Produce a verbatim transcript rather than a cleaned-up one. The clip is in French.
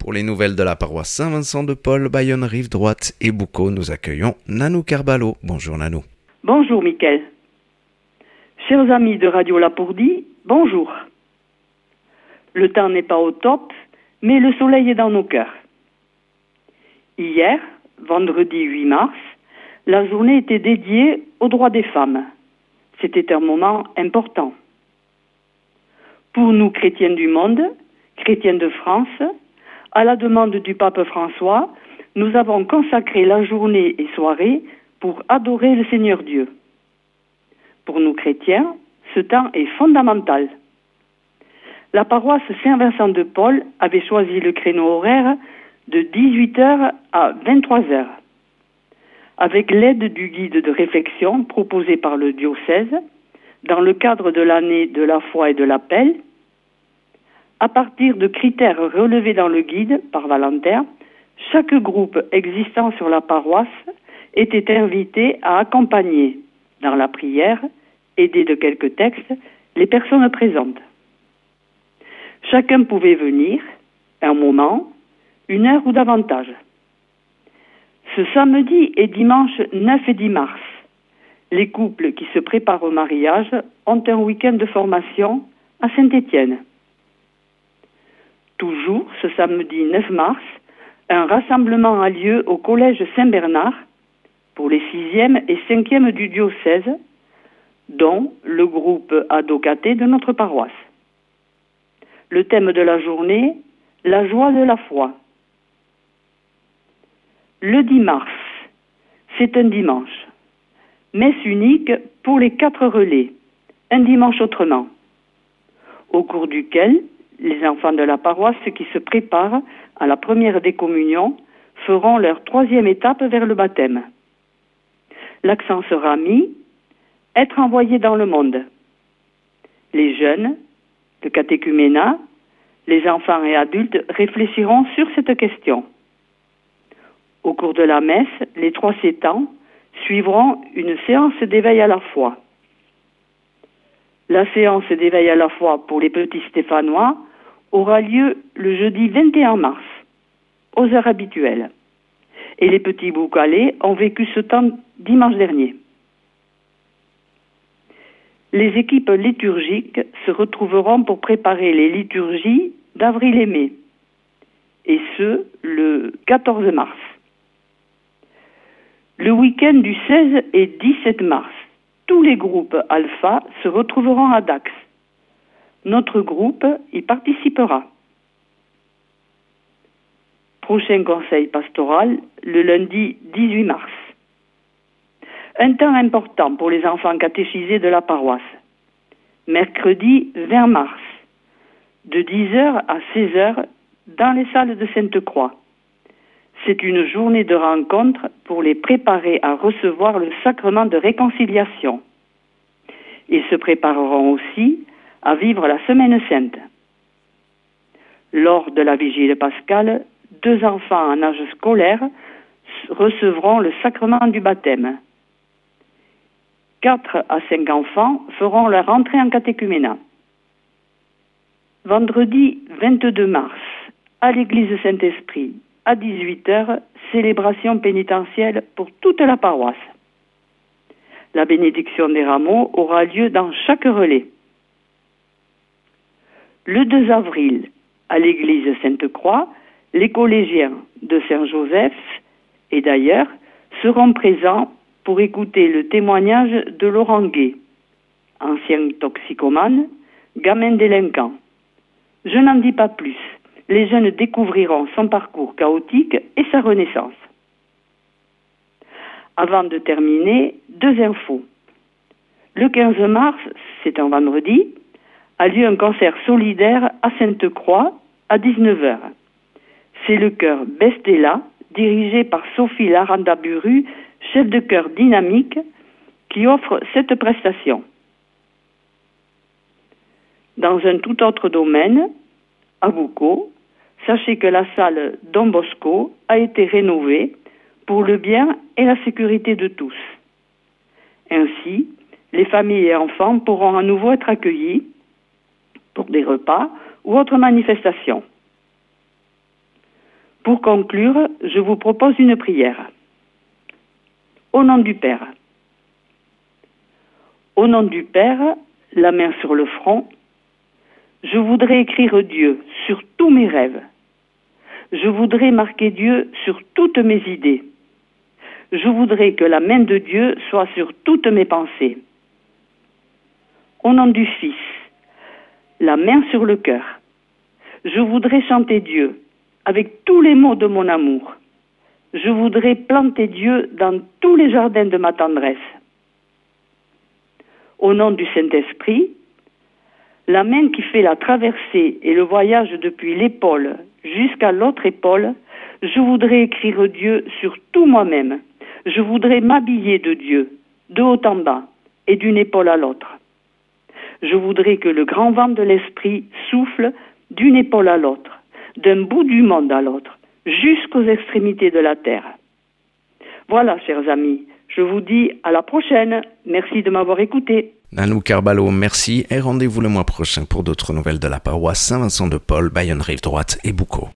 Pour les nouvelles de la paroisse Saint-Vincent de Paul, Bayonne, Rive-Droite et Boucau, nous accueillons Nanou Carballo. Bonjour Nanou. Bonjour Mickaël. Chers amis de Radio Lapourdie, bonjour. Le temps n'est pas au top, mais le soleil est dans nos cœurs. Hier, vendredi huit mars, la journée était dédiée aux droits des femmes. C'était un moment important. Pour nous chrétiens du monde, chrétiens de France, à la demande du pape François, nous avons consacré la journée et soirée pour adorer le Seigneur Dieu. Pour nous chrétiens, ce temps est fondamental. La paroisse Saint-Vincent de Paul avait choisi le créneau horaire de dix-huit heures à vingt-trois heures. Avec l'aide du guide de réflexion proposé par le diocèse, dans le cadre de l'année de la foi et de l'appel, à partir de critères relevés dans le guide par Valentin, chaque groupe existant sur la paroisse était invité à accompagner, dans la prière, aidé de quelques textes, les personnes présentes. Chacun pouvait venir, un moment, une heure ou davantage. Ce samedi et dimanche neuf et dix mars, les couples qui se préparent au mariage ont un week-end de formation à Saint-Étienne. Toujours ce samedi neuf mars, un rassemblement a lieu au collège Saint-Bernard pour les sixième et cinquième du diocèse, dont le groupe Adocaté de notre paroisse. Le thème de la journée, la joie de la foi. Le dix mars, c'est un dimanche. Messe unique pour les quatre relais, un dimanche autrement, au cours duquel les enfants de la paroisse qui se préparent à la première décommunion feront leur troisième étape vers le baptême. L'accent sera mis « Être envoyé dans le monde ». Les jeunes, le catéchuménat, les enfants et adultes réfléchiront sur cette question. Au cours de la messe, les trois sept ans suivront une séance d'éveil à la foi. La séance d'éveil à la foi pour les petits Stéphanois aura lieu le jeudi vingt et un mars, aux heures habituelles. Et les petits Boucalais ont vécu ce temps dimanche dernier. Les équipes liturgiques se retrouveront pour préparer les liturgies d'avril et mai, et ce, le quatorze mars. Le week-end du seize et dix-sept mars, tous les groupes alpha se retrouveront à Dax. Notre groupe y participera. Prochain conseil pastoral, le lundi dix-huit mars. Un temps important pour les enfants catéchisés de la paroisse. Mercredi vingt mars, de dix heures à seize heures, dans les salles de Sainte-Croix. C'est une journée de rencontre pour les préparer à recevoir le sacrement de réconciliation. Ils se prépareront aussi à vivre la Semaine Sainte. Lors de la vigile pascale, deux enfants en âge scolaire recevront le sacrement du baptême. Quatre à cinq enfants feront leur entrée en catéchuménat. Vendredi vingt-deux mars, à l'église Saint-Esprit, à dix-huit heures, célébration pénitentielle pour toute la paroisse. La bénédiction des rameaux aura lieu dans chaque relais. Le deux avril, à l'église Sainte-Croix, les collégiens de Saint-Joseph et d'ailleurs seront présents pour écouter le témoignage de Laurent Gué, ancien toxicomane, gamin délinquant. Je n'en dis pas plus. Les jeunes découvriront son parcours chaotique et sa renaissance. Avant de terminer, deux infos. Le quinze mars, c'est un vendredi, a lieu un concert solidaire à Sainte-Croix à dix-neuf heures. C'est le chœur Bestella, dirigé par Sophie Laranda-Buru, chef de chœur dynamique, qui offre cette prestation. Dans un tout autre domaine, à Boucau, sachez que la salle Don Bosco a été rénovée pour le bien et la sécurité de tous. Ainsi, les familles et enfants pourront à nouveau être accueillis pour des repas ou autres manifestations. Pour conclure, je vous propose une prière. Au nom du Père. Au nom du Père, la main sur le front, je voudrais écrire Dieu sur tous mes rêves. Je voudrais marquer Dieu sur toutes mes idées. Je voudrais que la main de Dieu soit sur toutes mes pensées. Au nom du Fils, la main sur le cœur, je voudrais chanter Dieu avec tous les mots de mon amour. Je voudrais planter Dieu dans tous les jardins de ma tendresse. Au nom du Saint-Esprit, la main qui fait la traversée et le voyage depuis l'épaule jusqu'à l'autre épaule, je voudrais écrire Dieu sur tout moi-même. Je voudrais m'habiller de Dieu, de haut en bas et d'une épaule à l'autre. Je voudrais que le grand vent de l'esprit souffle d'une épaule à l'autre, d'un bout du monde à l'autre, jusqu'aux extrémités de la terre. Voilà, chers amis, je vous dis à la prochaine. Merci de m'avoir écouté. Nanou Carballo, merci et rendez-vous le mois prochain pour d'autres nouvelles de la paroisse Saint-Vincent de Paul, Bayonne Rive Droite et Boucau.